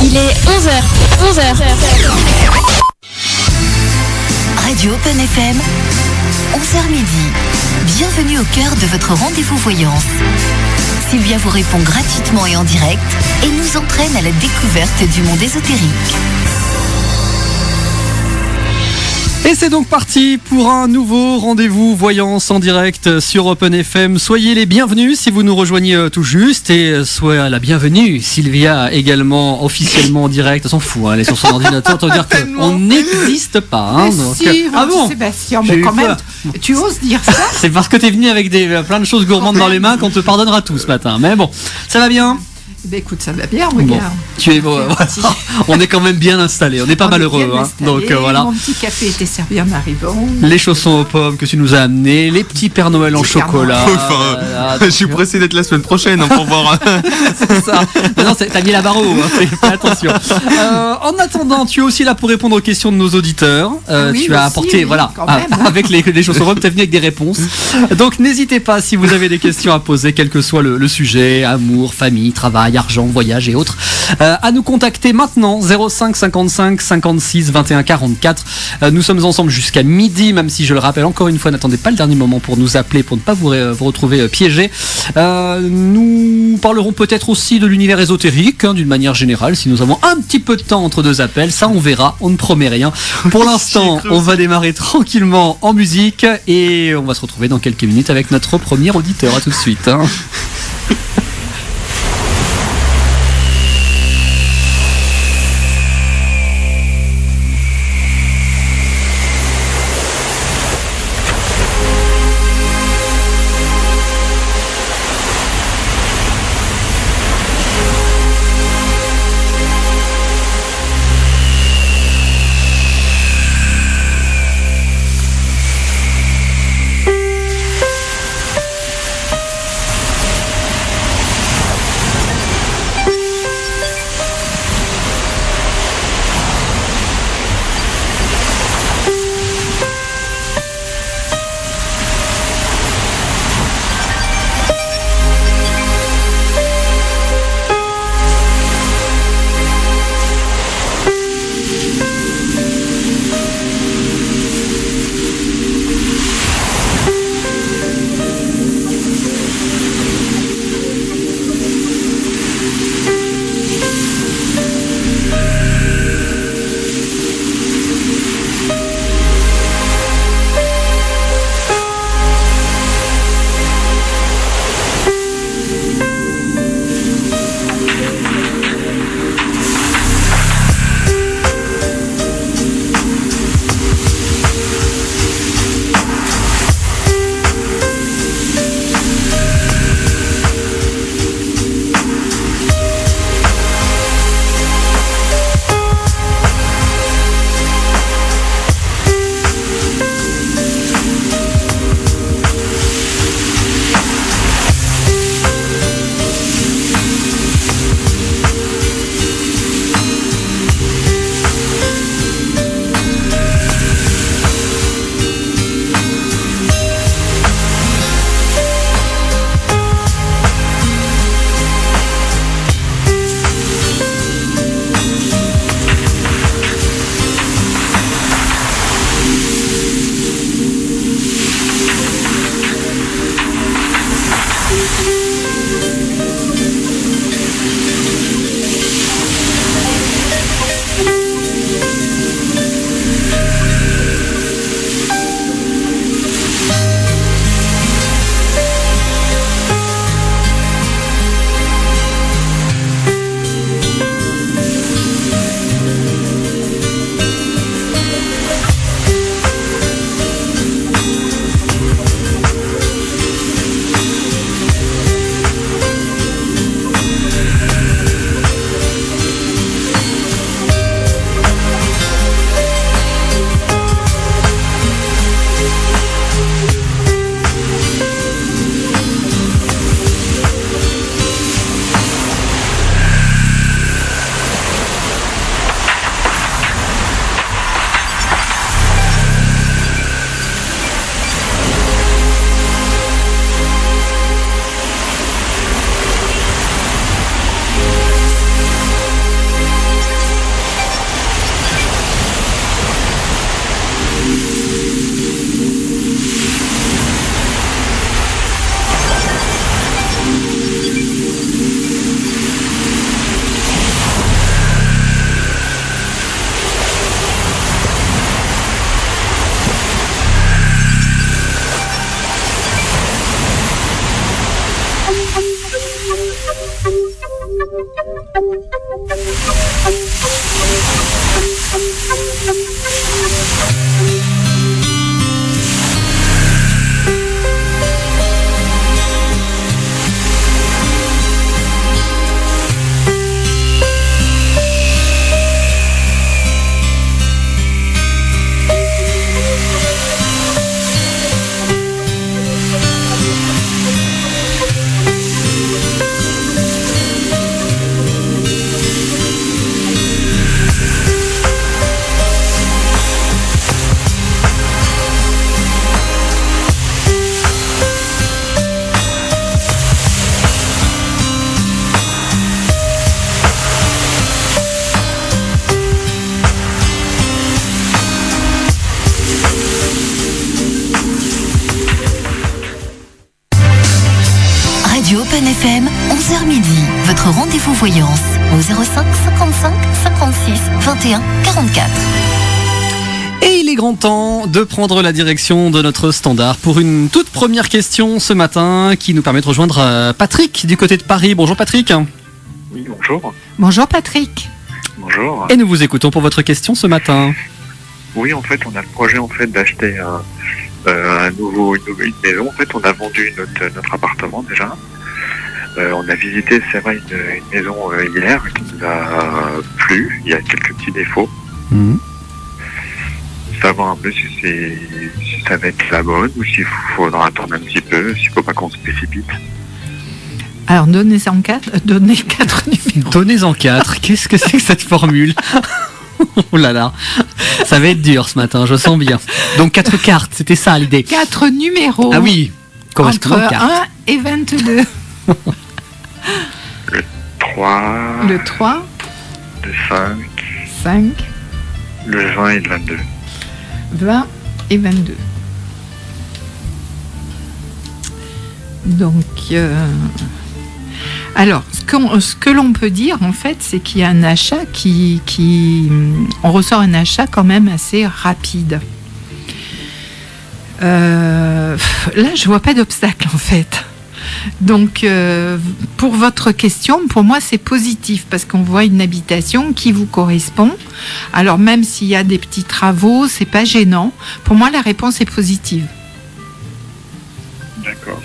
Il est 11h. Radio Open FM, 11h midi. Bienvenue au cœur de votre rendez-vous voyance. Sylvia vous répond gratuitement et en direct et nous entraîne à la découverte du monde ésotérique. Et c'est donc parti pour un nouveau rendez-vous voyance en direct sur Open FM. Soyez les bienvenus si vous nous rejoignez tout juste et soyez la bienvenue. Sylvia également officiellement en direct. Elle s'en fout, hein, elle est sur son ordinateur. Ça veut dire qu'on n'existe pas. Hein, merci, ah bon, Sébastien, mais quand même, tu oses dire ça? C'est parce que t'es venu avec plein de choses gourmandes dans les mains qu'on te pardonnera tout ce matin. Mais bon, ça va bien? Ben écoute, ça va bien, regarde. Bon, tu es bon, on est quand même bien installé, on n'est pas malheureux. Hein. Donc voilà. Mon petit café était servi en arrivant. Les chaussons aux pommes que tu nous as amenés, les petits Père Noël en chocolat. Je suis pressé d'être la semaine prochaine pour voir. C'est ça. Non, t'as mis la barre haut, hein, fais attention. En attendant, tu es aussi là pour répondre aux questions de nos auditeurs. Oui, tu as apporté, voilà, avec les chaussons aux pommes, tu es venu avec des réponses. Donc n'hésitez pas si vous avez des questions à poser, quel que soit le sujet, amour, famille, travail, argent, voyage et autres, à nous contacter maintenant 05 55 56 21 44. Nous sommes ensemble jusqu'à midi, même si je le rappelle encore une fois, n'attendez pas le dernier moment pour nous appeler, pour ne pas vous retrouver piégés. Nous parlerons peut-être aussi de l'univers ésotérique, hein, d'une manière générale, si nous avons un petit peu de temps entre deux appels, ça on verra, on ne promet rien. Pour l'instant, on va démarrer tranquillement en musique et on va se retrouver dans quelques minutes avec notre premier auditeur. À tout de suite. Hein. Radio Open FM, 11h midi. Votre rendez-vous voyance au 05 55 56 21 44. Et il est grand temps de prendre la direction de notre standard pour une toute première question ce matin qui nous permet de rejoindre Patrick du côté de Paris. Bonjour Patrick. Oui, bonjour. Bonjour Patrick. Bonjour. Et nous vous écoutons pour votre question ce matin. Oui, en fait, on a le projet d'acheter une nouvelle maison. En fait, on a vendu notre appartement déjà. On a visité, c'est vrai, une maison hier qui nous a plu. Il y a quelques petits défauts. Savoir un peu si ça va être la bonne ou s'il faudra attendre un petit peu, s'il ne faut pas qu'on se précipite. Alors, donnez-en 4 numéros. Donnez-en 4. Qu'est-ce que c'est que cette formule? Oh là là, ça va être dur ce matin, je sens bien. Donc 4 cartes, c'était ça l'idée. 4 numéros. Ah oui, correspondant entre de cartes. 1 et 22. Le 3. Le 3. Le 5. 5. Le 20 et le 22. 20 et 22. Donc, alors, ce que l'on peut dire, en fait, c'est qu'il y a un achat on ressort un achat quand même assez rapide. Là, je vois pas d'obstacle, en fait. Donc, pour votre question, pour moi, c'est positif parce qu'on voit une habitation qui vous correspond. Alors, même s'il y a des petits travaux, c'est pas gênant. Pour moi, la réponse est positive. D'accord.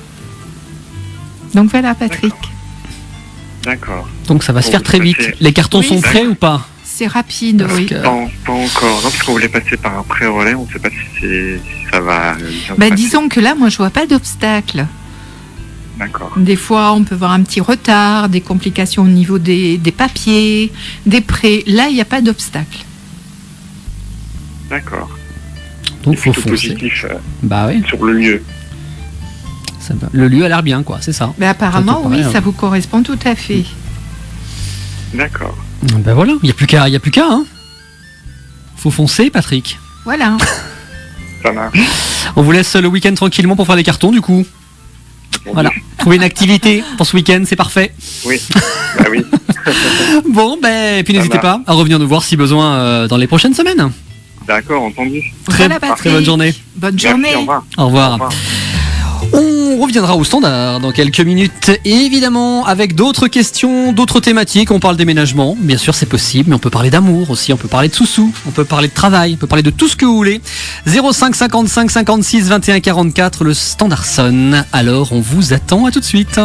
Donc voilà, Patrick. D'accord. Donc ça va se faire très vite. Les cartons sont prêts ou pas? C'est rapide, oui. Pas encore. Non, parce qu'on voulait passer par un pré-relais. On ne sait pas si ça va bien se passer. Disons que là, moi, je vois pas d'obstacle. D'accord. Des fois, on peut voir un petit retard, des complications au niveau des papiers, des prêts. Là, il n'y a pas d'obstacle. D'accord. Donc faut foncer. Positif Bah oui. sur le lieu. Le lieu a l'air bien, quoi, c'est ça. Mais apparemment, ça oui, ça vous correspond tout à fait. D'accord. Ben voilà, il n'y a plus qu'à, hein. Faut foncer, Patrick. Voilà. Ça marche. On vous laisse le week-end tranquillement pour faire des cartons, du coup. Voilà. Trouver une activité pour ce week-end, c'est parfait. Oui. Bah oui. Bon, et puis n'hésitez pas à revenir nous voir si besoin dans les prochaines semaines. D'accord, entendu. Très bonne journée. Bonne journée. Merci, au revoir. Au revoir. Au revoir. On reviendra au standard dans quelques minutes, évidemment, avec d'autres questions, d'autres thématiques. On parle déménagement, bien sûr c'est possible, mais on peut parler d'amour aussi, on peut parler de sous-sous, on peut parler de travail, on peut parler de tout ce que vous voulez. 05 55 56 21 44, le standard sonne. Alors on vous attend, à tout de suite.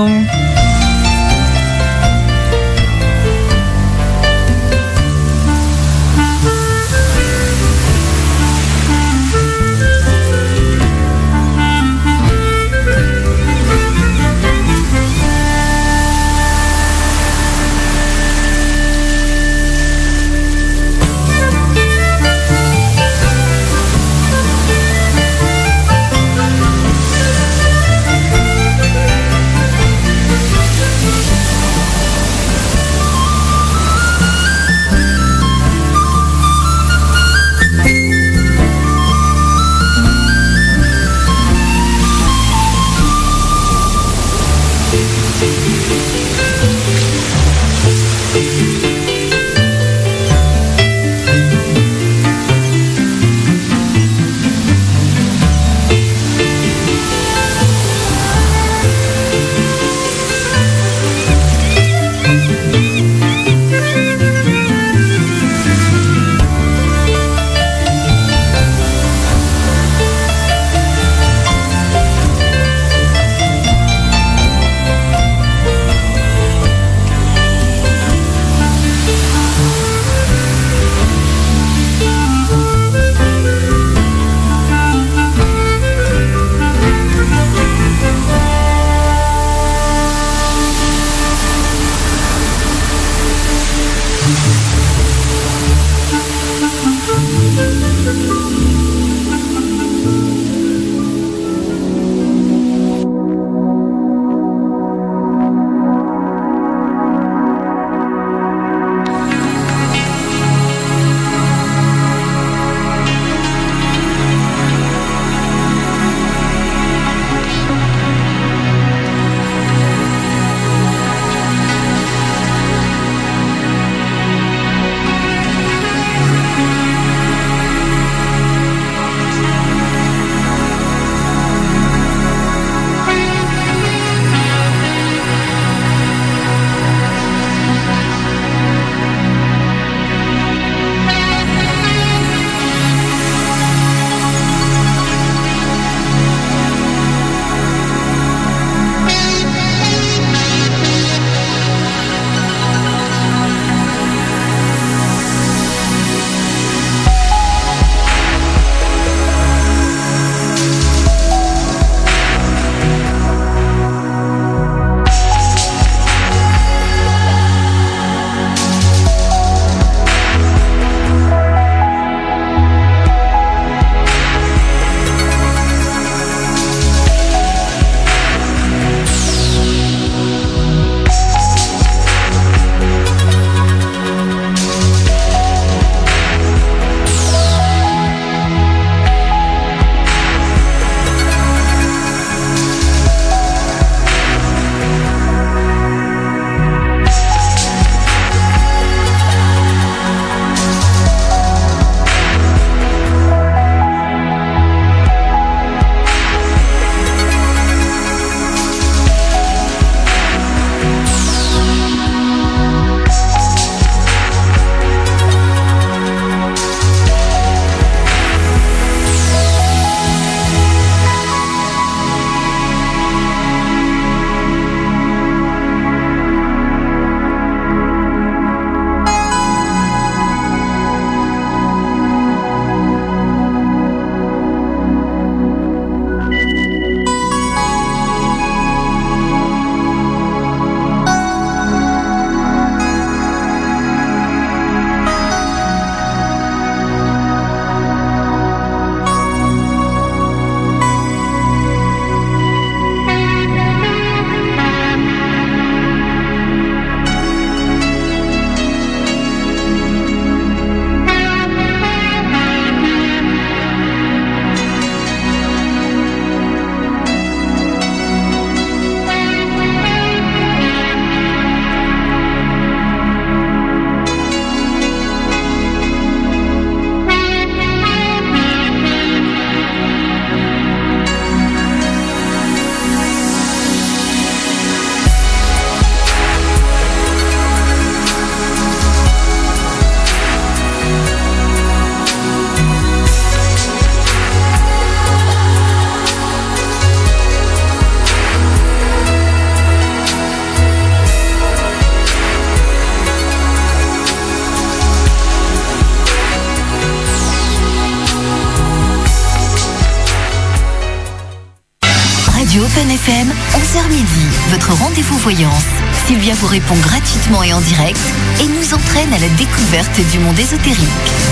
midi, votre rendez-vous voyance. Sylvia vous répond gratuitement et en direct et nous entraîne à la découverte du monde ésotérique.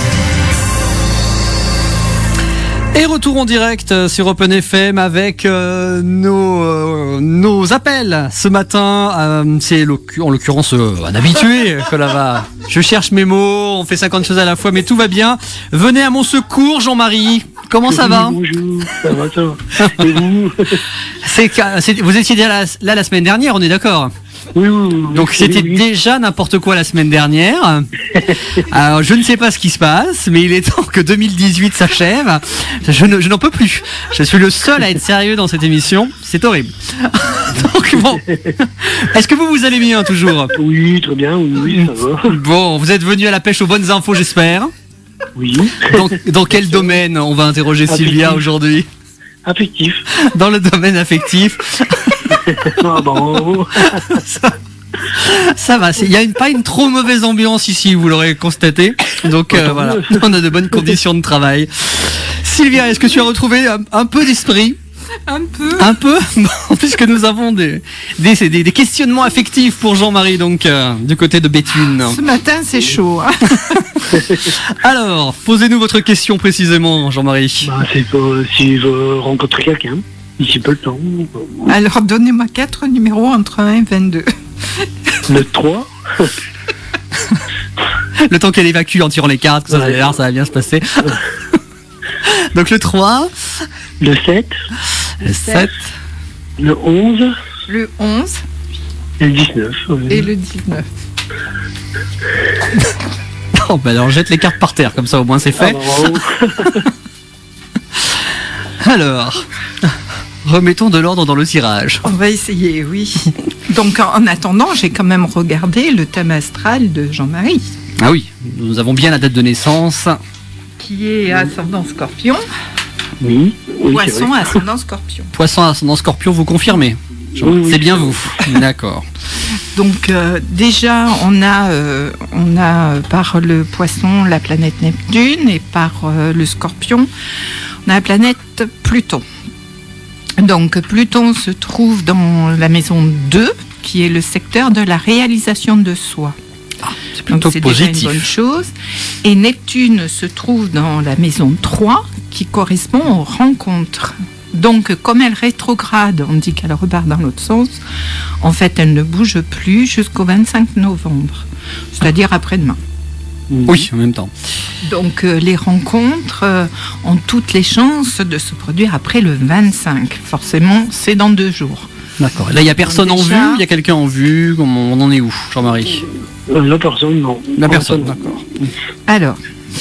Et retour en direct sur Open FM avec nos appels ce matin. C'est en l'occurrence un habitué que là va. Je cherche mes mots, on fait 50 choses à la fois, mais tout va bien. Venez à mon secours, Jean-Marie. Comment ça va ? Bonjour, ça va. Et vous ? Vous étiez là la semaine dernière, on est d'accord ? Oui. Donc c'était déjà n'importe quoi la semaine dernière. Alors je ne sais pas ce qui se passe, mais il est temps que 2018 s'achève. Je n'en peux plus. Je suis le seul à être sérieux dans cette émission. C'est horrible. Donc bon, est-ce que vous allez bien toujours ? Oui, très bien, oui, ça va. Bon, vous êtes venu à la pêche aux bonnes infos, j'espère. Oui. Dans quel domaine on va interroger Sylvia aujourd'hui ? Affectif. Dans le domaine affectif. Ah bon. Ça va, il n'y a pas une trop mauvaise ambiance ici, vous l'aurez constaté. Donc voilà, on a de bonnes conditions de travail. Sylvia, est-ce que tu as retrouvé un peu d'esprit ? Un peu bon, puisque nous avons des questionnements affectifs pour Jean-Marie, donc du côté de Béthune. Ce matin, c'est chaud. Hein. Alors, posez-nous votre question précisément, Jean-Marie. C'est si je rencontre quelqu'un, d'ici peu de temps. Alors, donnez-moi 4 numéros entre 1 et 22. Le 3. Le temps qu'elle évacue en tirant les cartes, que ça va bien se passer. Donc le 3. Le 7. Le 7. Le 11. Le 11. Et le 19. Oui. Et le 19. Non, bah alors jette les cartes par terre, comme ça au moins c'est fait. Alors, remettons de l'ordre dans le tirage. On va essayer, oui. Donc en attendant, j'ai quand même regardé le thème astral de Jean-Marie. Ah oui, nous avons bien la date de naissance. Qui est ascendant Scorpion. Oui. Poisson ascendant Scorpion. Poisson ascendant Scorpion, vous confirmez ? Oui, c'est bien vous. D'accord. Donc déjà, on a par le Poisson la planète Neptune et par le Scorpion, on a la planète Pluton. Donc Pluton se trouve dans la maison 2, qui est le secteur de la réalisation de soi. C'est plutôt donc c'est positif. déjà une bonne chose. Et Neptune se trouve dans la maison 3, qui correspond aux rencontres. Donc, comme elle rétrograde, on dit qu'elle repart dans l'autre sens. En fait, elle ne bouge plus jusqu'au 25 novembre, c'est-à-dire après-demain. Oui, en même temps. Donc, les rencontres ont toutes les chances de se produire après le 25. Forcément, c'est dans 2 jours. D'accord. Là, il n'y a personne Donc, en déjà... vue, il y a quelqu'un en vue. On en est où, Jean-Marie ? La personne, non. La personne, d'accord. Alors,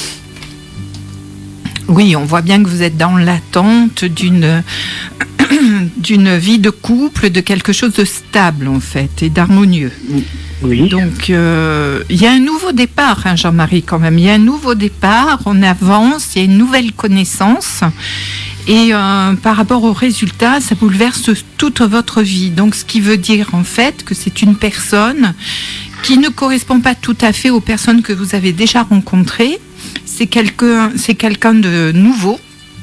oui, on voit bien que vous êtes dans l'attente d'une vie de couple, de quelque chose de stable en fait et d'harmonieux. Oui. Donc, il y a un nouveau départ, hein, Jean-Marie, quand même. Il y a un nouveau départ, on avance, il y a une nouvelle connaissance. Et par rapport aux résultats, ça bouleverse toute votre vie. Donc, ce qui veut dire en fait que c'est une personne qui ne correspond pas tout à fait aux personnes que vous avez déjà rencontrées. C'est quelqu'un de nouveau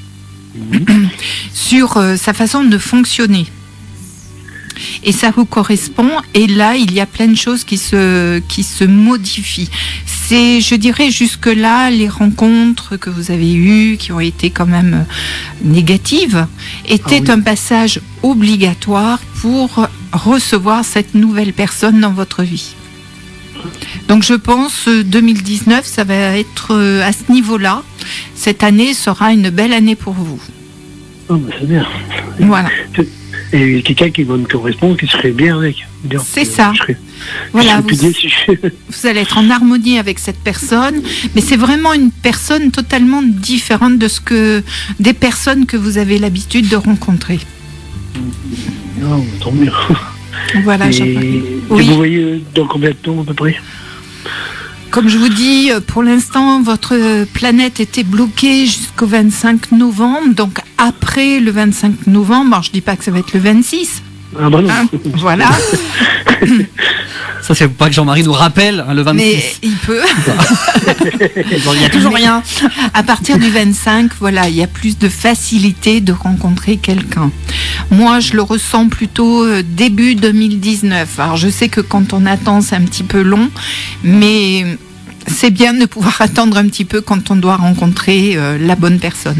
sur sa façon de fonctionner. Et ça vous correspond. Et là, il y a plein de choses qui se modifient. C'est, je dirais, jusque-là, les rencontres que vous avez eues, qui ont été quand même négatives, étaient un passage obligatoire pour recevoir cette nouvelle personne dans votre vie. Donc je pense 2019, ça va être à ce niveau-là. Cette année sera une belle année pour vous. Oh, bah, c'est bien. Voilà. Et quelqu'un qui va me correspondre, qui serait bien avec. C'est ça. Voilà, vous allez être en harmonie avec cette personne, mais c'est vraiment une personne totalement différente des personnes que vous avez l'habitude de rencontrer. Oh, tant mieux. Voilà, et oui. Vous voyez dans combien de temps à peu près ? Comme je vous dis, pour l'instant, votre planète était bloquée jusqu'au 25 novembre. Donc après le 25 novembre, alors je ne dis pas que ça va être le 26. Ah bah non. Hein, voilà. Ça, c'est pas que Jean-Marie nous rappelle le 26. Mais il peut. Il n'y a toujours rien. À partir du 25, voilà, il y a plus de facilité de rencontrer quelqu'un. Moi, je le ressens plutôt début 2019. Alors, je sais que quand on attend, c'est un petit peu long, mais c'est bien de pouvoir attendre un petit peu quand on doit rencontrer la bonne personne.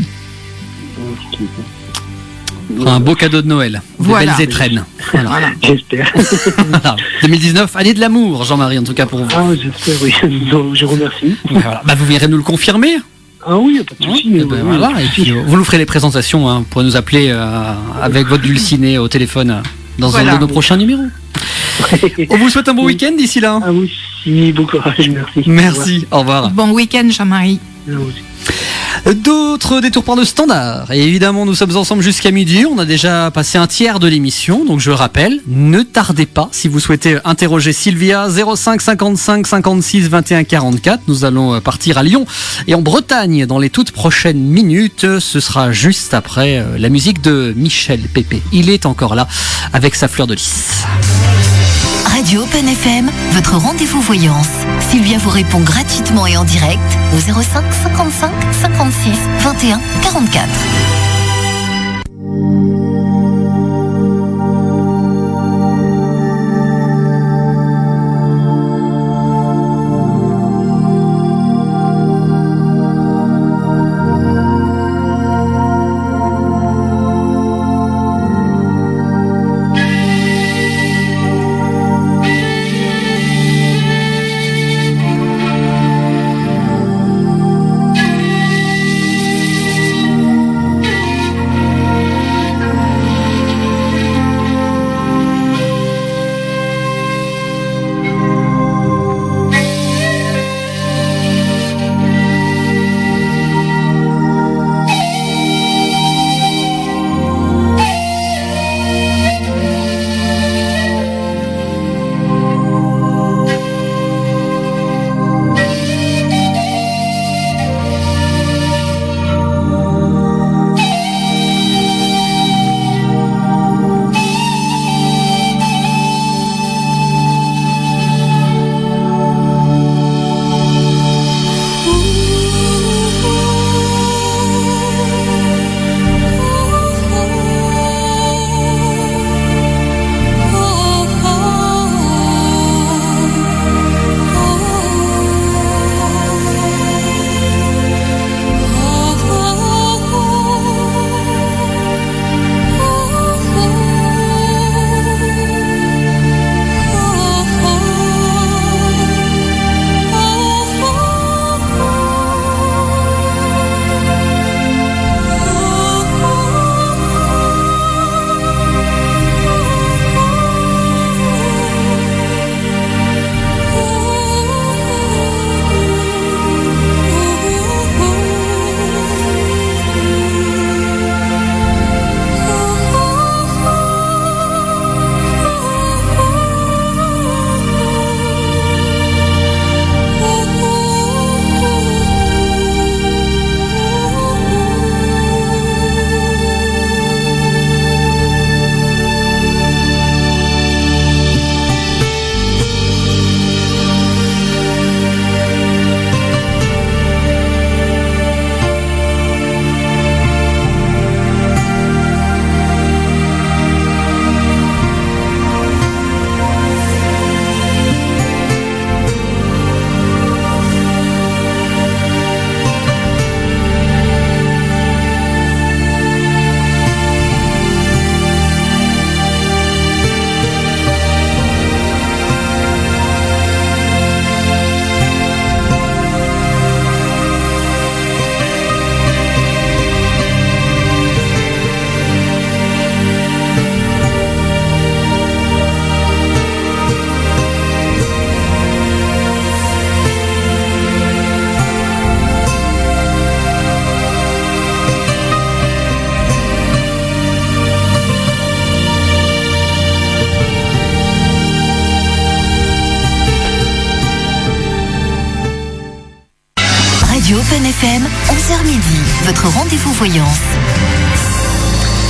Un beau cadeau de Noël. Voilà. Des belles étrennes. Voilà. J'espère. Voilà. 2019, année de l'amour, Jean-Marie, en tout cas pour vous. Ah, j'espère, oui. Donc, je remercie. Voilà. Bah, vous viendrez nous le confirmer. Ah oui, pas de souci. Et ben voilà. Et puis, vous nous ferez les présentations. Vous pourrez nous appeler avec votre dulciné au téléphone dans un de nos prochains numéros. On vous souhaite un bon week-end d'ici là. Ah oui, si, bon courage, merci. Merci, au revoir. Bon week-end, Jean-Marie. D'autres détours par le standard. Et évidemment, nous sommes ensemble jusqu'à midi. On a déjà passé un tiers de l'émission. Donc, je rappelle, ne tardez pas si vous souhaitez interroger Sylvia. 05 55 56 21 44. Nous allons partir à Lyon et en Bretagne dans les toutes prochaines minutes. Ce sera juste après la musique de Michel Pépé. Il est encore là avec sa fleur de lys. Radio Open FM, votre rendez-vous voyance. Sylvia vous répond gratuitement et en direct au 05 55 56 21 44. Radio Open FM, 11h midi, votre rendez-vous voyance.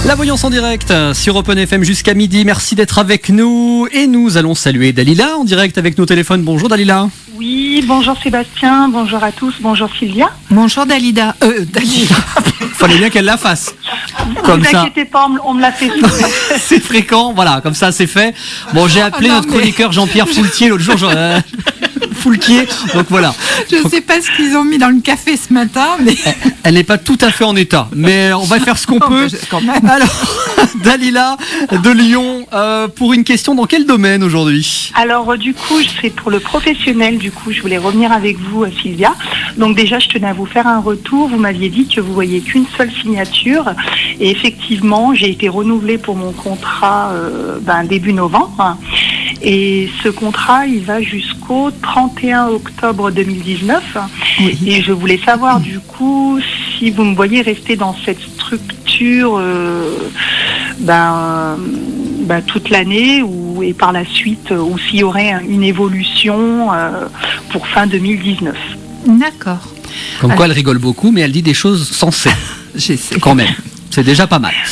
La voyance en direct sur Open FM jusqu'à midi. Merci d'être avec nous. Et nous allons saluer Dalila en direct avec nos téléphones. Bonjour Dalila. Oui, bonjour Sébastien, bonjour à tous, bonjour Sylvia. Bonjour Dalila. Dalila. Fallait bien qu'elle la fasse. Comme ne vous ça. inquiétez pas, on me l'a fait souvent. C'est fréquent, voilà, comme ça c'est fait. Bon, j'ai appelé notre chroniqueur Jean-Pierre Foulquier l'autre jour. Foulquier, donc voilà. Je ne sais pas ce qu'ils ont mis dans le café ce matin, mais... Elle n'est pas tout à fait en état, mais on va faire ce qu'on peut. Quand même. Alors, Dalila de Lyon, pour une question dans quel domaine aujourd'hui? Alors du coup, c'est pour le professionnel, du coup, je voulais revenir avec vous, Sylvia. Donc déjà, je tenais à vous faire un retour. Vous m'aviez dit que vous voyez qu'une seule signature. Et effectivement, j'ai été renouvelée pour mon contrat début novembre. Et ce contrat, il va jusqu'au 31 octobre 2019. Oui. Et je voulais savoir du coup si vous me voyez rester dans cette structure toute l'année et par la suite, ou s'il y aurait une évolution pour fin 2019. D'accord. Comme quoi elle rigole beaucoup, mais elle dit des choses sensées. J'essaie. Quand même. C'est déjà pas mal.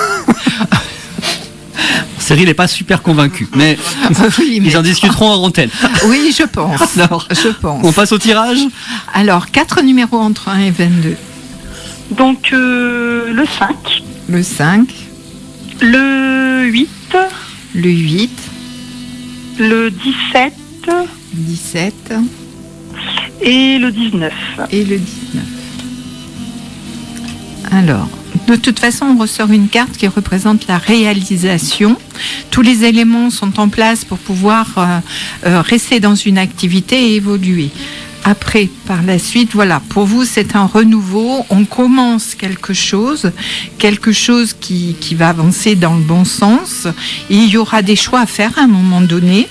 Cyril n'est pas super convaincu, mais, oui, mais ils en discuteront en antenne. Oui, je pense. Alors, on passe au tirage. Alors, 4 numéros entre 1 et 22. Donc, le 5. Le 5. Le 8. Le 8. Le 17. 17. Et le 19. Et le 19. Alors... De toute façon, on ressort une carte qui représente la réalisation. Tous les éléments sont en place pour pouvoir rester dans une activité et évoluer. Après, par la suite, voilà, pour vous, c'est un renouveau. On commence quelque chose qui va avancer dans le bon sens. Et il y aura des choix à faire à un moment donné.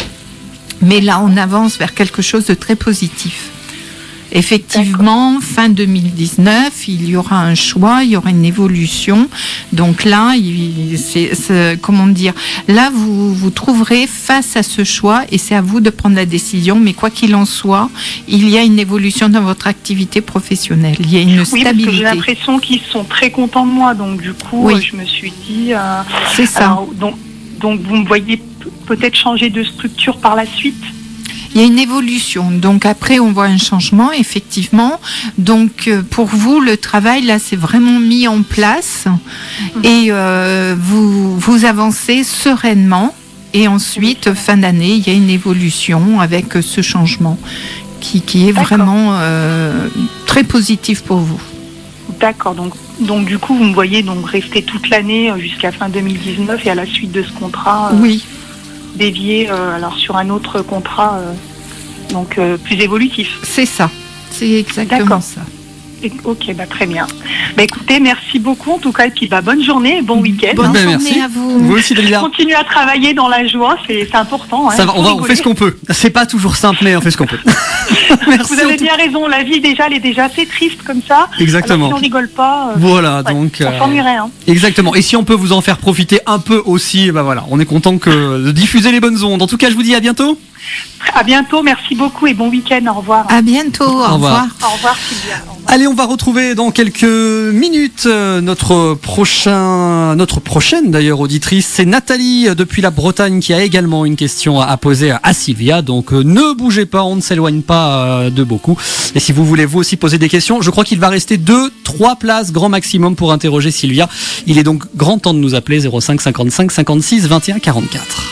Mais là, on avance vers quelque chose de très positif. Effectivement, fin 2019, il y aura un choix, il y aura une évolution. Donc là, comment dire, là vous trouverez face à ce choix et c'est à vous de prendre la décision. Mais quoi qu'il en soit, il y a une évolution dans votre activité professionnelle. Il y a une stabilité. Oui, parce que j'ai l'impression qu'ils sont très contents de moi. Donc du coup, oui. Je me suis dit... c'est ça. Alors, donc vous me voyez peut-être changer de structure par la suite. Il y a une évolution. Donc après, on voit un changement, effectivement. Donc pour vous, le travail, là, c'est vraiment mis en place. Et vous avancez sereinement. Et ensuite, fin d'année, il y a une évolution avec ce changement qui est vraiment très positif pour vous. D'accord. Donc du coup, vous me voyez donc rester toute l'année jusqu'à fin 2019 et à la suite de ce contrat. Oui. Dévié alors sur un autre contrat plus évolutif. C'est ça, c'est exactement ça. Ok, très bien. Écoutez, merci beaucoup en tout cas et puis bonne journée et bon week-end. Bonne journée merci à vous. Vous aussi, Dalila. Continue à travailler dans la joie, c'est important. Ça va, on fait ce qu'on peut. C'est pas toujours simple, mais on fait ce qu'on peut. Merci. Vous avez bien raison, la vie déjà, elle est déjà assez triste comme ça. Exactement. Alors, si on rigole pas. Voilà, donc. On s'ennuierait. Exactement. Et si on peut vous en faire profiter un peu aussi, voilà, on est content de diffuser les bonnes ondes. En tout cas, je vous dis à bientôt. À bientôt, merci beaucoup et bon week-end, au revoir. À bientôt, au revoir. Au revoir Sylvia. Au revoir. Allez, on va retrouver dans quelques minutes notre prochaine d'ailleurs auditrice, c'est Nathalie depuis la Bretagne qui a également une question à poser à Sylvia. Donc ne bougez pas, on ne s'éloigne pas de beaucoup. Et si vous voulez vous aussi poser des questions, je crois qu'il va rester 2-3 places grand maximum pour interroger Sylvia. Il est donc grand temps de nous appeler 05 55 56 21 44.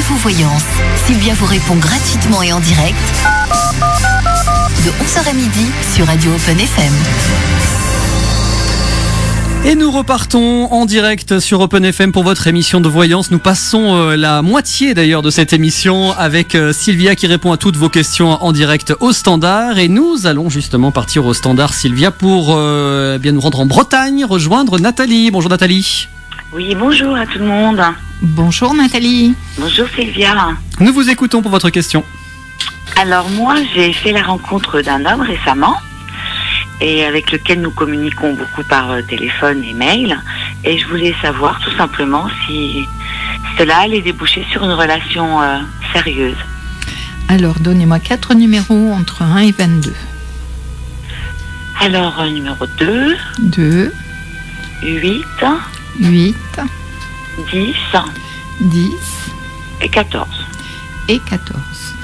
rendez-vous voyance. Sylvia vous répond gratuitement et en direct de 11h à midi sur Radio Open FM. Et nous repartons en direct sur Open FM pour votre émission de voyance. Nous passons la moitié d'ailleurs de cette émission avec Sylvia qui répond à toutes vos questions en direct au standard. Et nous allons justement partir au standard, Sylvia, pour bien nous rendre en Bretagne, rejoindre Nathalie. Bonjour Nathalie. Oui, bonjour à tout le monde. Bonjour Nathalie. Bonjour Sylvia. Nous vous écoutons pour votre question. Alors moi, j'ai fait la rencontre d'un homme récemment et avec lequel nous communiquons beaucoup par téléphone et mail. Et je voulais savoir tout simplement si cela allait déboucher sur une relation sérieuse. Alors, donnez-moi 4 numéros entre 1 et 22. Alors, numéro 2, 2, 8, 8, 10 10 et 14. et 14.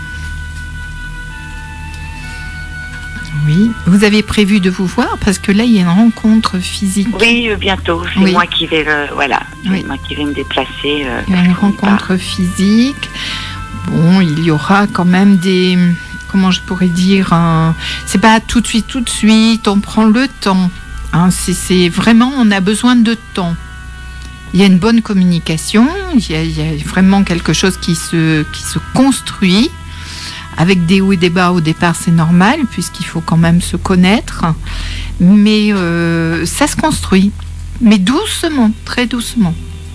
Oui, vous avez prévu de vous voir parce que là il y a une rencontre physique. Oui, bientôt. C'est Oui. moi qui vais Oui. moi qui vais me déplacer. Il y a une rencontre physique. Bon, il y aura quand même des, comment je pourrais dire, c'est pas tout de suite, on prend le temps. Hein, c'est vraiment, on a besoin de temps. Il y a une bonne communication, il y a vraiment quelque chose qui se construit. Avec des hauts et des bas au départ, c'est normal, puisqu'il faut quand même se connaître. Mais ça se construit. Mais doucement, très doucement.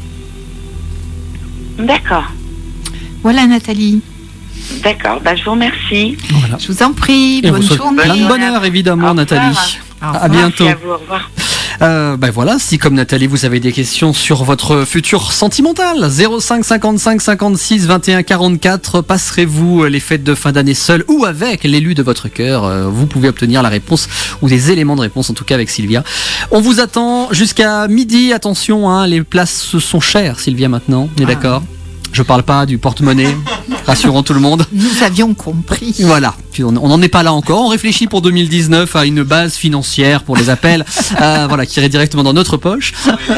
D'accord. Voilà Nathalie. D'accord, je vous remercie. Voilà. Je vous en prie, Et on bonne vous souhaite journée. plein de bonheur évidemment Au revoir. Nathalie. Au À revoir. bientôt. Merci à vous, au revoir. Voilà, si comme Nathalie vous avez des questions sur votre futur sentimental, 05 55 56 21 44, passerez-vous les fêtes de fin d'année seul ou avec l'élu de votre cœur? Vous pouvez obtenir la réponse ou des éléments de réponse en tout cas avec Sylvia. On vous attend jusqu'à midi, attention, hein, les places sont chères Sylvia maintenant, on est d'accord? Je parle pas du porte-monnaie, rassurons tout le monde. Nous avions compris. Voilà, puis on n'en est pas là encore. On réfléchit pour 2019 à une base financière pour les appels, voilà, qui irait directement dans notre poche.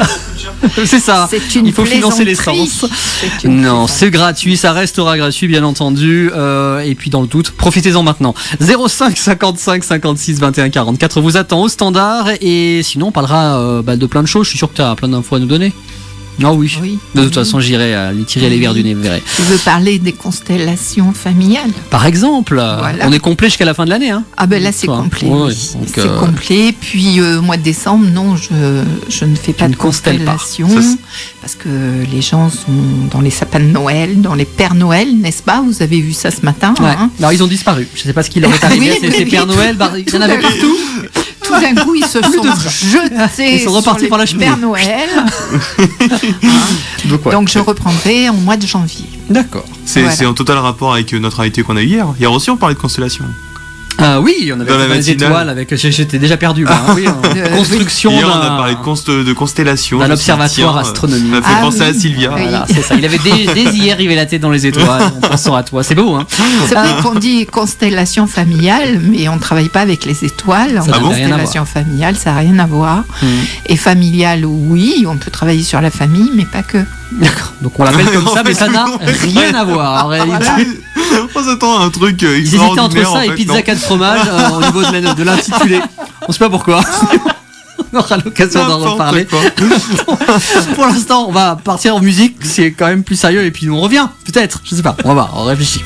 C'est ça. C'est une Il faut financer plaisanterie. l'essence. C'est une Non, plaisanterie. c'est gratuit, ça restera gratuit bien entendu. Et puis dans le doute, profitez-en maintenant. 05 55 56 21 44 vous attend au standard. Et sinon, on parlera de plein de choses. Je suis sûr que tu as plein d'infos à nous donner. Ah oui. Oui. De toute façon, j'irai lui tirer les verres du nez, vous verrez. Tu veux parler des constellations familiales? Par exemple, Voilà. on est complet jusqu'à la fin de l'année. Hein. Ah ben là c'est Toi, complet. ouais, Oui. donc, C'est complet. Puis au mois de décembre, non, je ne fais pas ne de constelles pas. constellation Ça, parce que les gens sont dans les sapins de Noël, dans les Pères Noël, n'est-ce pas? Vous avez vu ça ce matin. Ouais. Hein, Alors ils ont disparu. Je sais pas ce qui leur est arrivé. Oui, Ces oui, Père oui. Noël, il y en avait partout. tout d'un coup, ils se sont jetés. Ils sont repartis sur par la les cheminée. Père Noël. Donc, ouais. Donc je reprendrai en mois de janvier. D'accord. C'est Voilà. c'est en total rapport avec notre invité qu'on a eu hier. Hier aussi, on parlait de constellation. Ah oui, on avait Dans la des matinale. étoiles avec. J'étais déjà perdu. Moi, hein. Oui, construction Hier, on a d'un- parlé de constellation. d'un Je me suis dit, observatoire tiens, astronomique. Ça m'a fait Ah penser à oui. Sylvia. Oui. Voilà, c'est ça. Il avait dès hier rivé la tête dans les étoiles en pensant à toi. C'est beau, hein. C'est vrai qu'on dit constellation familiale, mais on ne travaille pas avec les étoiles. En Ça n'a rien à constellation familiale, ça n'a rien à voir. Et familiale, oui, on peut travailler sur la famille, mais pas que. D'accord. Donc on l'appelle comme ça, mais ça n'a rien à voir. En réalité, On s'attend à un truc ils hésitaient entre extraordinaire. ça et pizza 4 fromages au niveau de l'intitulé. On sait pas pourquoi. On aura l'occasion d'en reparler. Pour l'instant, on va partir en musique, c'est quand même plus sérieux et puis on revient, peut-être, je sais pas. On va voir, on réfléchit.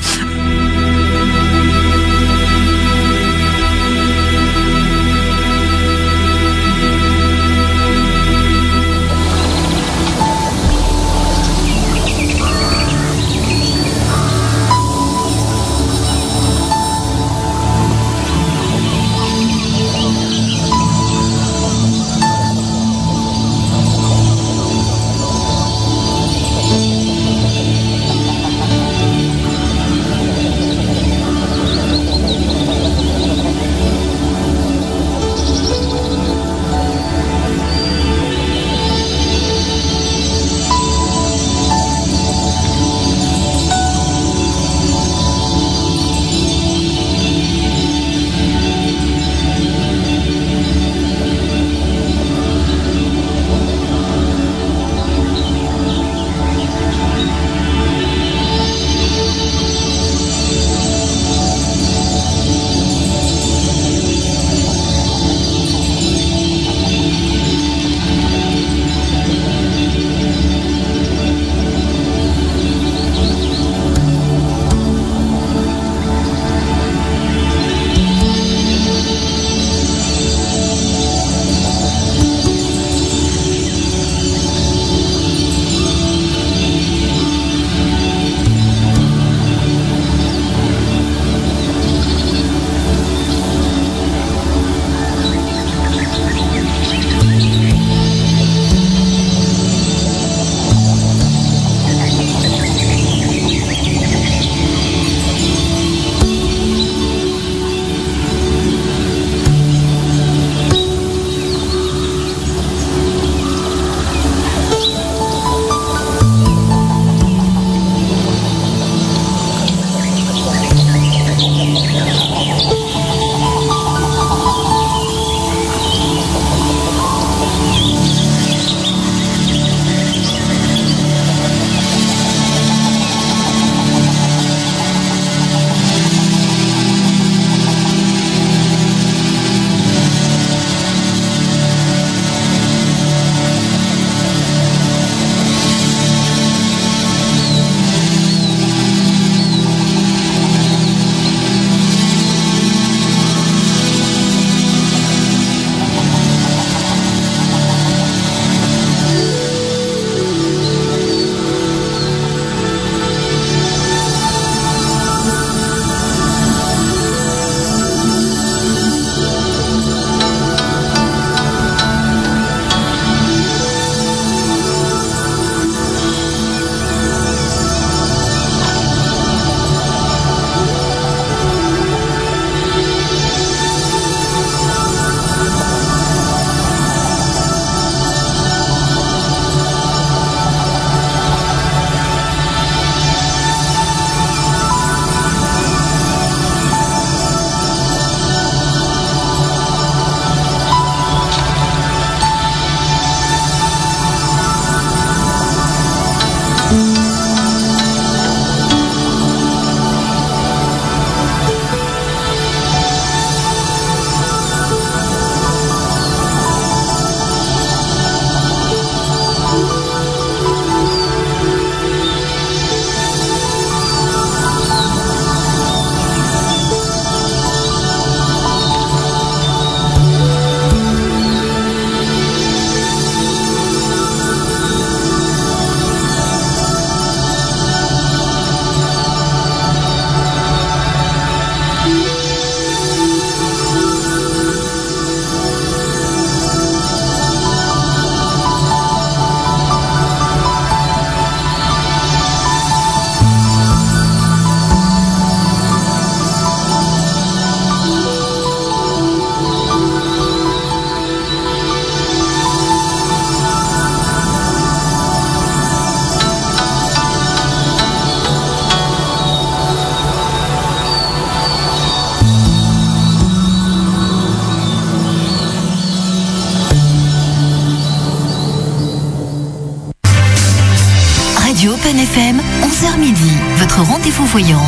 Open FM, 11h midi, votre rendez-vous voyance.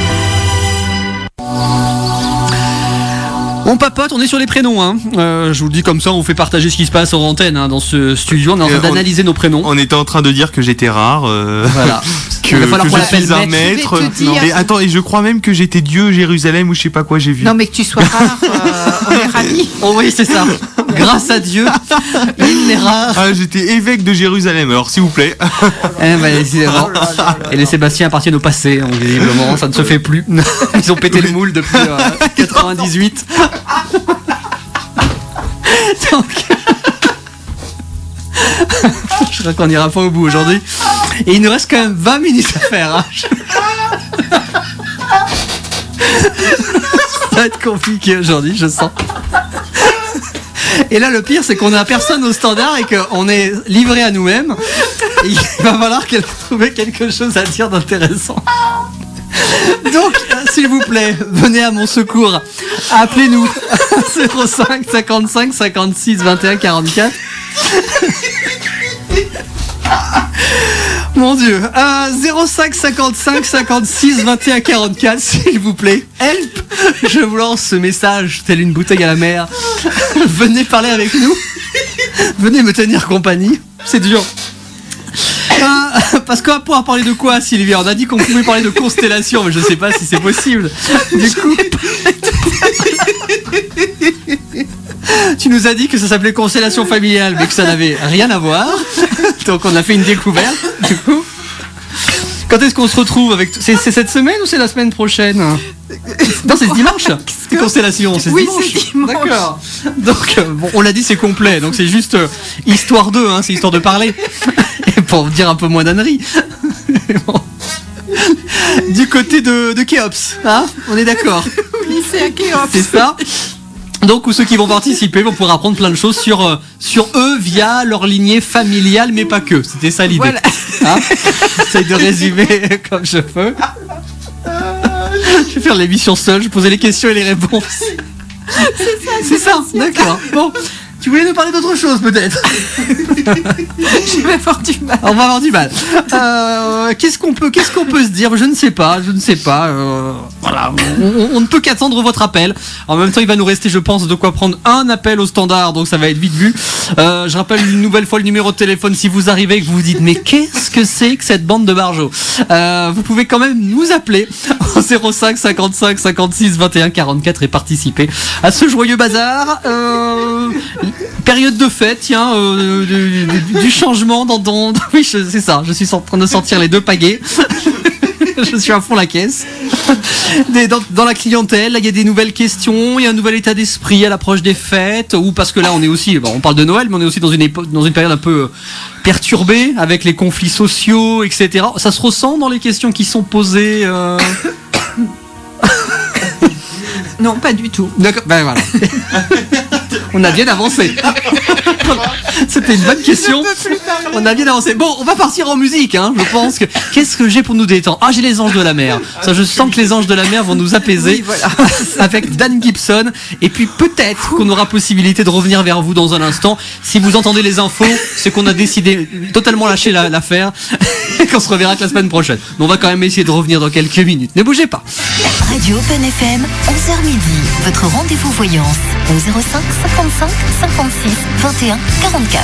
On papote, on est sur les prénoms. Hein. Je vous le dis comme ça, on vous fait partager ce qui se passe en antenne dans ce studio. On est en train d'analyser nos prénoms. On était en train de dire que j'étais rare. Voilà. Que je suis un maître. Et attends, et je crois même que j'étais Dieu Jérusalem ou je sais pas quoi j'ai vu. Non mais que tu sois rare, on est ravis. Oh oui, c'est ça. Grâce à Dieu, il est rare. Ah, j'étais évêque de Jérusalem, alors s'il vous plaît. Décidément. Et les Sébastiens appartiennent au passé, donc, visiblement, ça ne se fait plus. Ils ont pété le moule depuis 98. Donc, je crois qu'on n'ira pas au bout aujourd'hui. Et il nous reste quand même 20 minutes à faire. Hein. Ça va être compliqué aujourd'hui, je sens. Et là, le pire, c'est qu'on n'a personne au standard et qu'on est livré à nous-mêmes. Et il va falloir trouver quelque chose à dire d'intéressant. Donc, s'il vous plaît, venez à mon secours. Appelez-nous 05 55 56 21 44. Mon Dieu, 05 55 56 21 44, s'il vous plaît. Help! Je vous lance ce message, tel une bouteille à la mer. Venez parler avec nous. Venez me tenir compagnie. C'est dur. Parce qu'on va pouvoir parler de quoi, Sylvia? On a dit qu'on pouvait parler de constellations, mais je sais pas si c'est possible. Du coup, tu nous as dit que ça s'appelait constellation familiale, mais que ça n'avait rien à voir. Donc on a fait une découverte. Du coup, quand est-ce qu'on se retrouve avec... C'est cette semaine ou c'est la semaine prochaine? Non, c'est ce dimanche. C'est constellation, c'est oui, dimanche. C'est dimanche. D'accord. Donc, bon, on l'a dit, c'est complet. Donc c'est juste histoire d'eux, hein, c'est histoire de parler. Et pour dire un peu moins d'ânerie. Bon. Du côté de Kéops, hein, on est d'accord. Oui, c'est à Kéops. C'est ça. Donc, ou ceux qui vont participer vont pouvoir apprendre plein de choses sur eux via leur lignée familiale, mais pas que. C'était ça l'idée. Voilà. Hein, j'essaye de résumer comme je peux. Je vais faire l'émission seule, je posais les questions et les réponses. C'est ça, d'accord. Bon, tu voulais nous parler d'autre chose peut-être? Je vais avoir du mal. On va avoir du mal. Qu'est-ce qu'on peut se dire? Je ne sais pas. Voilà, on ne peut qu'attendre votre appel. En même temps, il va nous rester, je pense, de quoi prendre un appel au standard, donc ça va être vite vu. Je rappelle une nouvelle fois le numéro de téléphone si vous arrivez et que vous vous dites mais qu'est-ce que c'est que cette bande de barjots? Vous pouvez quand même nous appeler au 05 55 56 21 44 et participer à ce joyeux bazar. Période de fête, tiens, du changement dans oui, c'est ça, je suis en train de sortir les deux pagaies. Je suis à fond la caisse. Dans la clientèle, il y a des nouvelles questions, il y a un nouvel état d'esprit à l'approche des fêtes, ou parce que là on est aussi, on parle de Noël, mais on est aussi dans une période un peu perturbée avec les conflits sociaux, etc. Ça se ressent dans les questions qui sont posées. Non, pas du tout. D'accord, ben voilà. On a bien avancé. C'était une bonne question. On a bien avancé. Bon, on va partir en musique, hein. Je pense que. Qu'est-ce que j'ai pour nous détendre? Ah, j'ai les anges de la mer. Ça, je sens que les anges de la mer vont nous apaiser. Oui, voilà. Avec Dan Gibson. Et puis peut-être qu'on aura possibilité de revenir vers vous dans un instant. Si vous entendez les infos, c'est qu'on a décidé totalement lâcher l'affaire et qu'on se reverra que la semaine prochaine. Mais on va quand même essayer de revenir dans quelques minutes. Ne bougez pas. Radio Open FM, 11h midi, votre rendez-vous voyance au 05 55 56 21 44.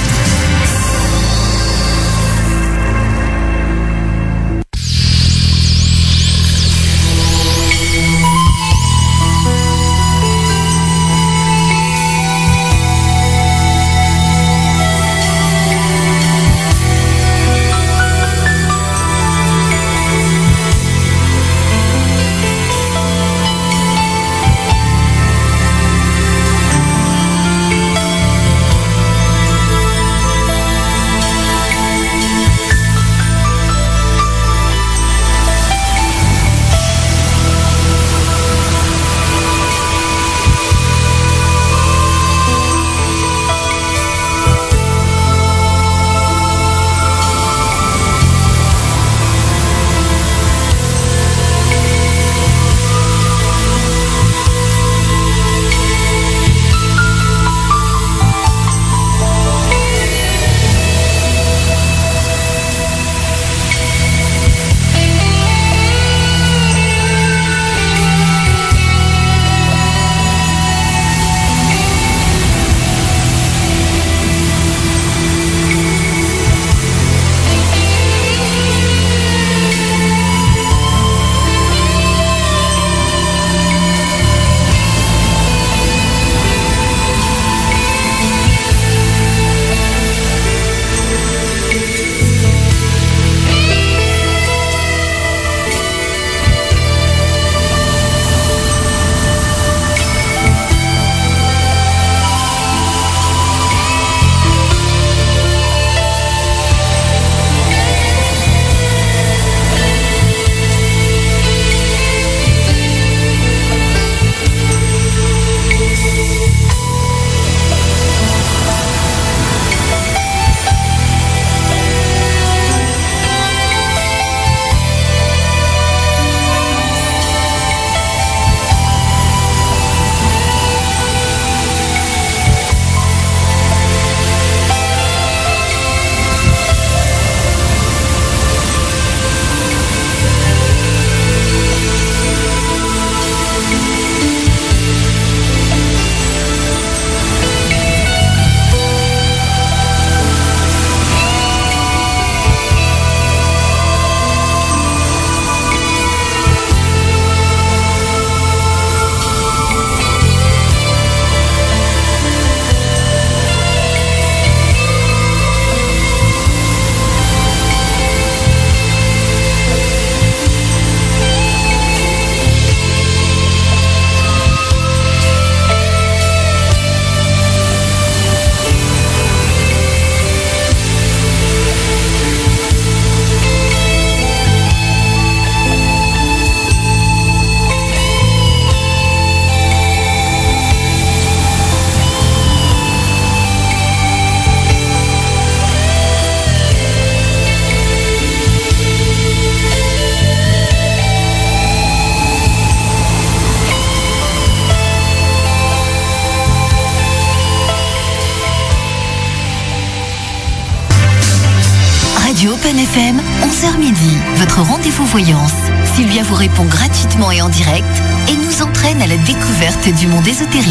Radio Open FM, 11h midi, votre rendez-vous voyance. Sylvia vous répond gratuitement et en direct et nous entraîne à la découverte du monde ésotérique.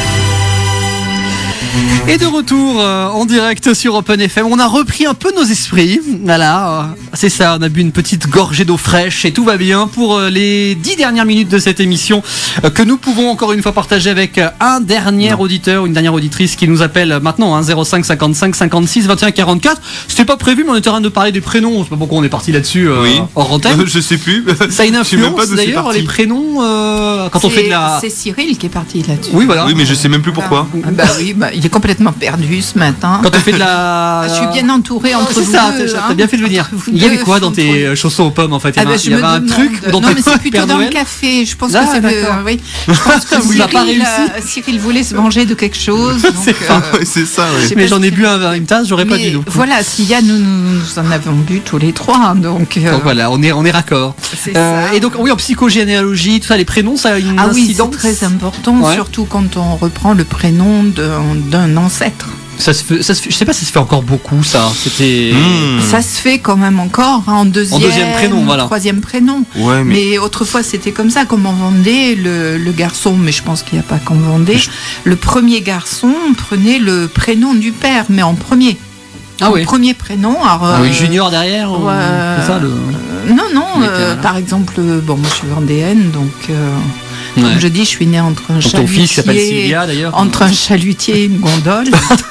Et de retour en direct sur Open FM, on a repris un peu nos esprits. Voilà, c'est ça, on a bu une petite gorgée d'eau fraîche et tout va bien pour les 10 dernières minutes de cette émission que nous pouvons encore une fois partager avec un dernier auditeur, une dernière auditrice qui nous appelle maintenant, 05 55 56 21 44. C'était pas prévu, mais on était en train de parler des prénoms. Je sais pas pourquoi on est parti là-dessus hors antenne. Je sais plus. Ça a une influence d'ailleurs, les prénoms, quand on fait de la... C'est Cyril qui est parti là-dessus. Oui, voilà. Oui, mais je sais même plus pourquoi. Il est complètement perdu ce matin. Quand on fait de la... Je suis bien entourée entre vous deux. T'as bien fait de venir. Il y avait quoi dans tes chaussons aux pommes en fait? Il y avait un truc dans non, mais c'est plutôt dans le café. Je pense que c'est oui. Je pense que Cyril voulait se manger de quelque chose. C'est ça. Mais j'en ai bu une tasse, j'aurais pas dû. Voilà, Sylvia, nous en avons bu tous les trois. Donc voilà, on est raccord. Et donc oui, en psychogénéalogie, tout ça, les prénoms, ça a une incidence. Oui, c'est très important, surtout quand on reprend le prénom d'un ancêtre. Ça se fait, je sais pas si ça se fait encore beaucoup, ça. C'était. Ça se fait quand même encore en deuxième prénom, voilà. Troisième prénom. Ouais, mais autrefois c'était comme ça, comme on vendait le garçon, mais je pense qu'il n'y a pas qu'on vendait. Le premier garçon prenait le prénom du père, mais en premier. Ah oui. Premier prénom. Alors, junior derrière. C'est ça le. Non. Par exemple, moi je suis vendéenne, donc. Comme je dis, je suis née entre un chalutier. Ton fils s'appelle Sylvia d'ailleurs. Entre un chalutier et une gondole.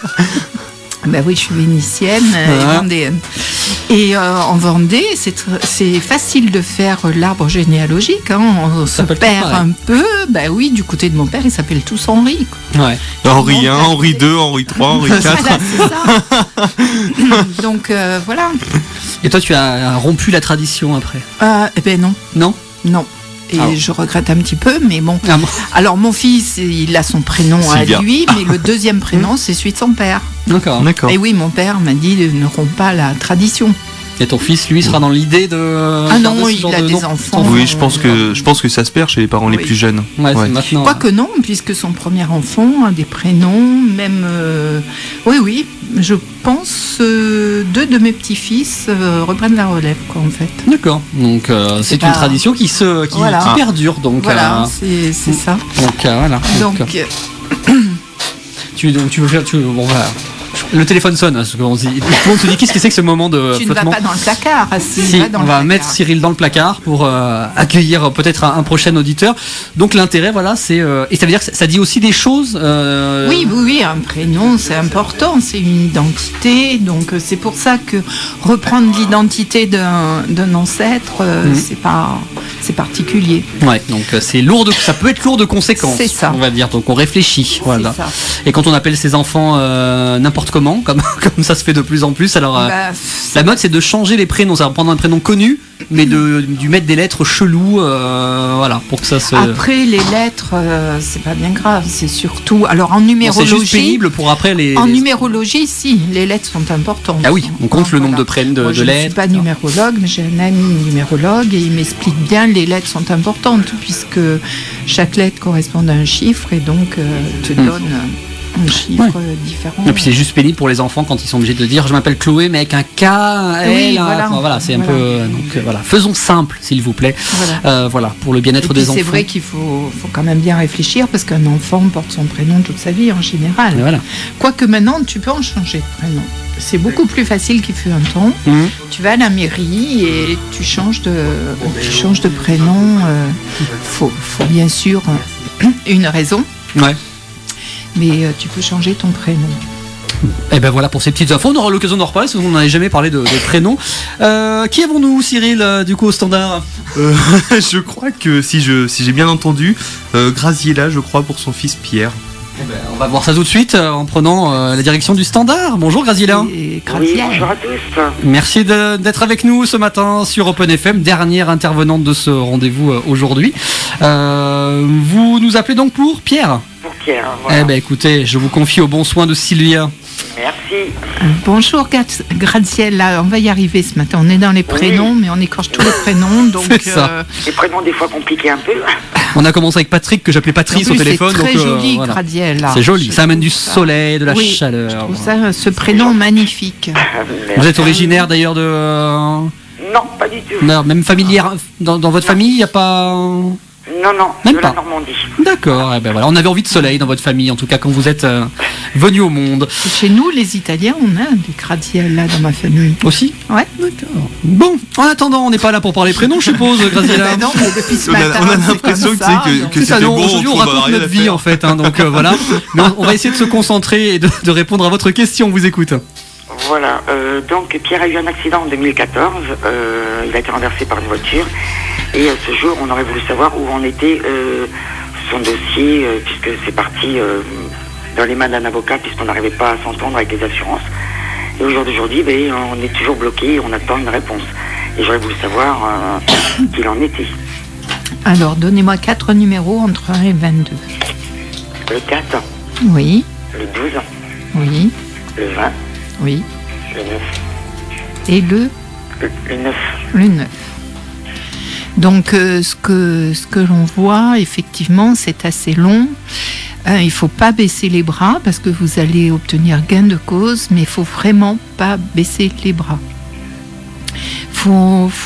Ben oui, je suis vénitienne et vendéenne. Et en Vendée, c'est facile de faire l'arbre généalogique. On se perd un peu. Ben oui, du côté de mon père, ils s'appellent tous Henri. Ouais. Henri 1, Henri 2, Henri 3, Henri 4. Voilà, c'est ça. Donc voilà. Et toi, tu as rompu la tradition après? Eh ben non. Non. Et je regrette un petit peu, mais bon. Alors mon fils, il a son prénom Sylvia. À lui, mais le deuxième prénom, c'est celui de son père. D'accord. Et oui, mon père m'a dit ne romps pas la tradition. Et ton fils, lui, sera dans l'idée de... Ah non, il a des enfants. Oui, je pense que ça se perd chez les parents les plus jeunes. Ouais. C'est maintenant. Quoique non, puisque son premier enfant a des prénoms, même... Oui, je pense 2 de mes petits-fils reprennent la relève, quoi, en fait. D'accord. Donc, c'est une tradition qui perdure. Donc, voilà, c'est ça. Donc, voilà. Donc... tu veux faire... Le téléphone sonne, parce qu'on se dit, tout le monde se dit qu'est-ce que c'est que ce moment de flottement. Tu ne vas pas dans le placard. On va mettre Cyril dans le placard pour accueillir peut-être un prochain auditeur. Donc l'intérêt, voilà, c'est et ça veut dire que ça dit aussi des choses. Oui, un prénom, c'est important, c'est une identité. Donc c'est pour ça que reprendre l'identité d'un ancêtre, c'est particulier. Ouais, donc c'est lourd. Ça peut être lourd de conséquences. C'est ça. On va dire. Donc on réfléchit. Voilà. Ça. Et quand on appelle ses enfants n'importe comment, comme ça se fait de plus en plus. Alors, la mode, c'est de changer les prénoms, c'est-à-dire prendre un prénom connu, mais du mettre des lettres cheloues, voilà, pour que ça se. Après, les lettres, c'est pas bien grave, c'est surtout. Alors, en numérologie. C'est juste pénible pour après les. En numérologie, si, les lettres sont importantes. Ah oui, on compte le nombre de prénoms, de lettres. Je ne suis pas numérologue, mais j'ai un ami numérologue et il m'explique bien les lettres sont importantes, puisque chaque lettre correspond à un chiffre et donc te donne. Un chiffre différent. Et puis c'est juste pénible pour les enfants quand ils sont obligés de dire je m'appelle Chloé mais avec un K, un L, voilà, c'est un peu donc voilà, faisons simple s'il vous plaît. Voilà, pour le bien-être des enfants. C'est vrai qu'il faut quand même bien réfléchir parce qu'un enfant porte son prénom toute sa vie en général. Voilà. Quoique maintenant tu peux en changer de prénom. C'est beaucoup plus facile qu'il fut un temps. Tu vas à la mairie et tu changes de prénom. Faut bien sûr une raison. Ouais. Mais tu peux changer ton prénom. Et ben voilà pour ces petites infos. On aura l'occasion d'en reparler parce qu'on n'avait jamais parlé de prénoms. Qui avons-nous, Cyril, du coup au standard? Je crois que si j'ai bien entendu, Graziella, je crois, pour son fils Pierre. On va voir ça tout de suite en prenant la direction du standard. Bonjour Graziella. Oui, bonjour à tous. Merci d'être avec nous ce matin sur Open FM, dernière intervenante de ce rendez-vous aujourd'hui. Vous nous appelez donc pour Pierre? Pour Pierre, voilà. Eh ben écoutez, je vous confie au bon soin de Sylvia. Merci. Bonjour Graziella, on va y arriver ce matin. On est dans les prénoms, mais on écorche tous les prénoms. Donc, c'est ça. Les prénoms des fois compliqués un peu. On a commencé avec Patrick, que j'appelais Patrice au téléphone. C'est très joli, Gradiel. C'est joli, ça amène du soleil, de la chaleur. Je trouve ça, ce prénom magnifique. Vous êtes originaire d'ailleurs de... Non, pas du tout. Non, même familière, dans votre famille, il n'y a pas... Non, même de pas. la Normandie. D'accord, et ben voilà. On avait envie de soleil dans votre famille, en tout cas quand vous êtes venu au monde. Chez nous, les Italiens, on a des Gradiel là dans ma famille. Aussi ? Ouais. D'accord. Bon, en attendant, on n'est pas là pour parler prénom, je suppose, Graziella. Non, mais depuis ce matin, on a l'impression que c'était bon. Aujourd'hui, on raconte notre vie en fait, donc voilà. Mais on va essayer de se concentrer et de répondre à votre question. On vous écoute. Voilà, donc Pierre a eu un accident en 2014, il a été renversé par une voiture, et ce jour on aurait voulu savoir où en était son dossier, puisque c'est parti dans les mains d'un avocat, puisqu'on n'arrivait pas à s'entendre avec les assurances. Et au jour d'aujourd'hui, on est toujours bloqué, on attend une réponse. Et j'aurais voulu savoir qu'il en était. Alors, donnez-moi 4 numéros entre 1 et 22. Le 4. Oui. Le 12. Oui. Le 20. Oui. Le 9. Et le 9. Le 9. Donc, ce que l'on voit, effectivement, c'est assez long. Il ne faut pas baisser les bras parce que vous allez obtenir gain de cause, mais il ne faut vraiment pas baisser les bras. Faut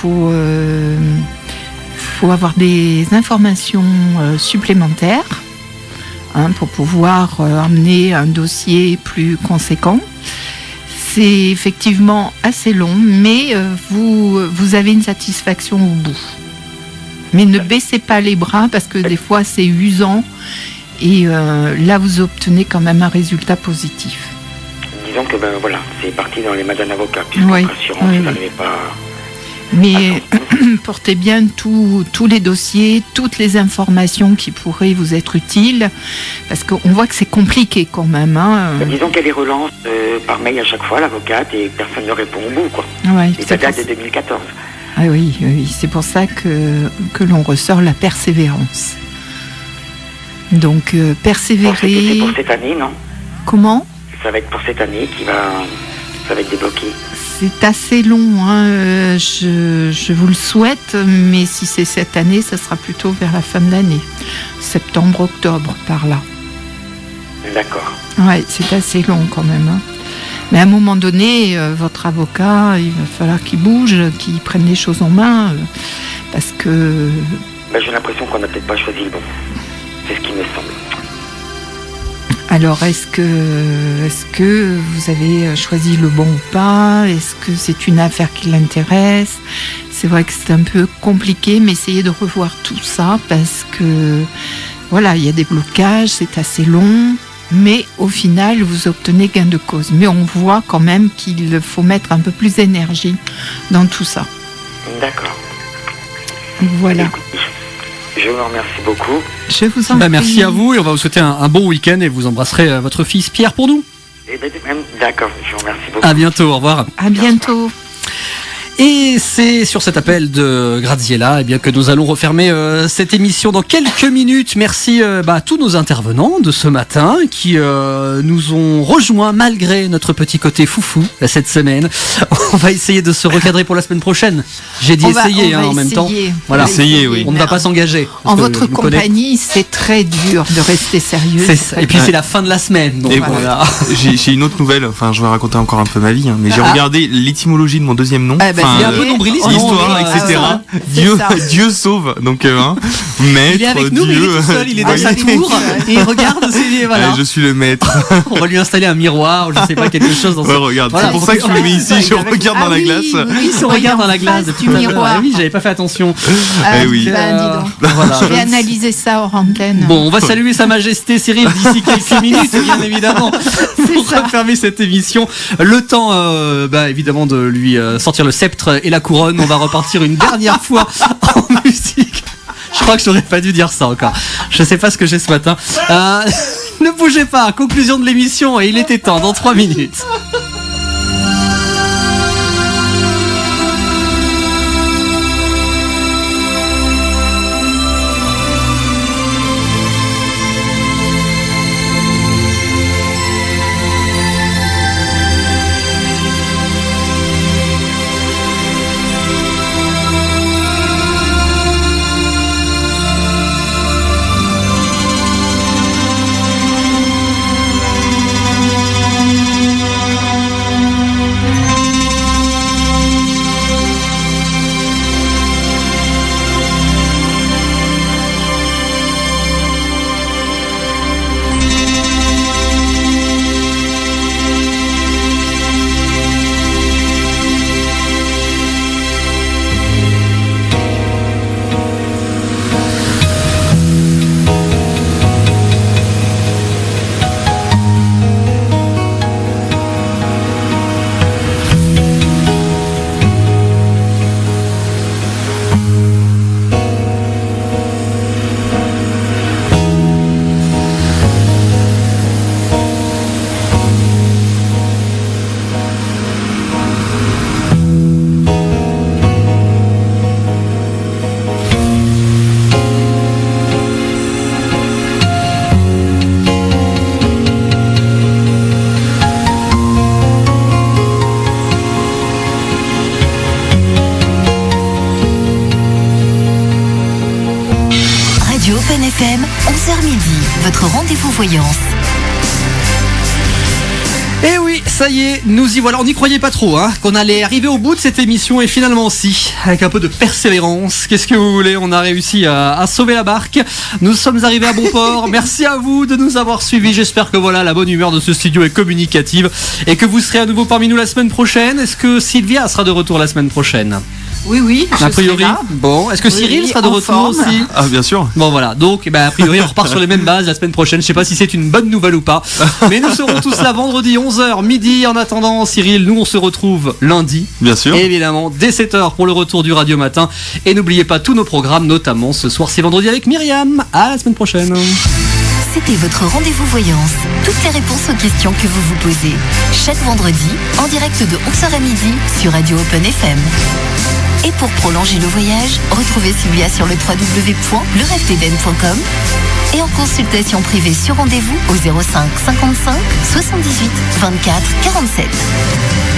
avoir des informations supplémentaires pour pouvoir amener un dossier plus conséquent. C'est effectivement assez long, mais vous avez une satisfaction au bout. Mais ne baissez pas les bras parce que des fois c'est usant et là vous obtenez quand même un résultat positif. Disons que voilà, c'est parti dans les mains d'un avocat puisque l'assurance n'arrivait pas. Mais portez bien tous les dossiers, toutes les informations qui pourraient vous être utiles, parce qu'on voit que c'est compliqué quand même. Disons qu'elle les relance par mail à chaque fois, l'avocate, et personne ne répond au bout, quoi. Ouais, et ça date de 2014. Ah oui, c'est pour ça que l'on ressort la persévérance. Donc, persévérer... C'est pour cette année, non ? Comment ? Ça va être pour cette année ça va être débloqué. C'est assez long, je vous le souhaite, mais si c'est cette année, ça sera plutôt vers la fin de l'année. Septembre, octobre, par là. D'accord. Ouais, c'est assez long quand même. Mais à un moment donné, votre avocat, il va falloir qu'il bouge, qu'il prenne les choses en main, parce que... j'ai l'impression qu'on n'a peut-être pas choisi le bon. C'est ce qui me semble. Alors, est-ce que vous avez choisi le bon ou pas ? Est-ce que c'est une affaire qui l'intéresse ? C'est vrai que c'est un peu compliqué, mais essayez de revoir tout ça parce que, voilà, il y a des blocages, c'est assez long, mais au final, vous obtenez gain de cause. Mais on voit quand même qu'il faut mettre un peu plus d'énergie dans tout ça. D'accord. Voilà. Je vous remercie beaucoup. Je vous en prie. Merci à vous et on va vous souhaiter un bon week-end et vous embrasserez votre fils Pierre pour nous. D'accord, je vous remercie beaucoup. À bientôt, au revoir. À bientôt. Et c'est sur cet appel de Graziella que nous allons refermer cette émission dans quelques minutes. Merci à tous nos intervenants de ce matin qui nous ont rejoints malgré notre petit côté foufou cette semaine. On va essayer de se recadrer pour la semaine prochaine. J'ai dit essayer en même temps. Voilà, essayer, oui. On ne va pas s'engager. En votre compagnie, c'est très dur de rester sérieux. Et puis c'est la fin de la semaine. Donc voilà. J'ai une autre nouvelle. Enfin, je vais raconter encore un peu ma vie, mais j'ai regardé l'étymologie de mon deuxième nom. Il est un peu nombriliste, l'histoire, etc. Dieu sauve. Donc, maître, il est avec nous, Dieu, mais il est tout seul, il est dans sa tour et il regarde. Voilà. Je suis le maître. On va lui installer un miroir, ou je sais pas, quelque chose dans regarde. Voilà, c'est pour ça que je me mets ici, je regarde dans la glace. Oui, on regarde dans la glace du miroir. Oui, j'avais pas fait attention. Oui. Dis donc. Voilà. Je vais analyser ça hors antenne. Bon, on va saluer Sa Majesté Cyril d'ici quelques minutes, bien évidemment, pour refermer cette émission. Le temps, évidemment, de lui sortir le sceptre et la couronne. On va repartir une dernière fois en musique. Je crois que j'aurais pas dû dire ça encore. Je sais pas ce que j'ai ce matin. Ne bougez pas, conclusion de l'émission et il était temps dans 3 minutes. Open FM, 11h midi, votre rendez-vous voyance. Et oui, ça y est, nous y voilà. On n'y croyait pas trop, qu'on allait arriver au bout de cette émission, et finalement si, avec un peu de persévérance. Qu'est-ce que vous voulez, on a réussi à sauver la barque. Nous sommes arrivés à bon port. Merci à vous de nous avoir suivis. J'espère que la bonne humeur de ce studio est communicative et que vous serez à nouveau parmi nous la semaine prochaine. Est-ce que Sylvia sera de retour la semaine prochaine ? Oui, a priori. Bon, est-ce que Cyril sera de retour aussi ? Ah, bien sûr. Bon, voilà. Donc, a priori, on repart sur les mêmes bases la semaine prochaine. Je sais pas si c'est une bonne nouvelle ou pas. Mais nous serons tous là vendredi 11h midi. En attendant, Cyril, nous on se retrouve lundi. Bien sûr. Et évidemment, dès 7h pour le retour du Radio Matin. Et n'oubliez pas tous nos programmes, notamment ce soir, c'est vendredi avec Myriam. À la semaine prochaine. C'était votre rendez-vous voyance. Toutes les réponses aux questions que vous vous posez. Chaque vendredi, en direct de 11h à midi sur Radio Open FM. Et pour prolonger le voyage, retrouvez Sylvia sur le www.lerefdeden.com et en consultation privée sur rendez-vous au 05 55 78 24 47.